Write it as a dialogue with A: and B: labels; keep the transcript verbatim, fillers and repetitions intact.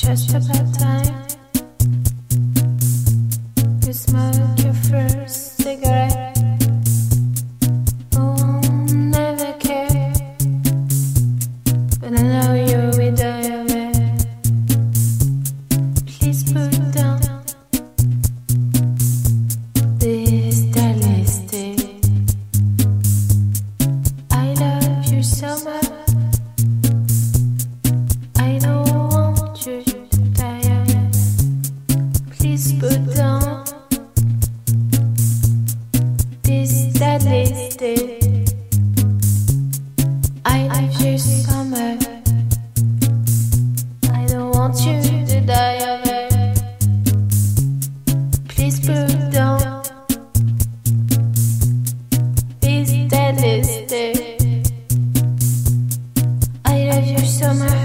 A: just about time. You smoke your first cigarette. Oh, never care. But I know you're with your man. Please put down this delisted. I love you so much. I don't want you to die. Please put down this delisted. I love you so much. I don't want you to die of it. Please put down this delisted. I love you so much.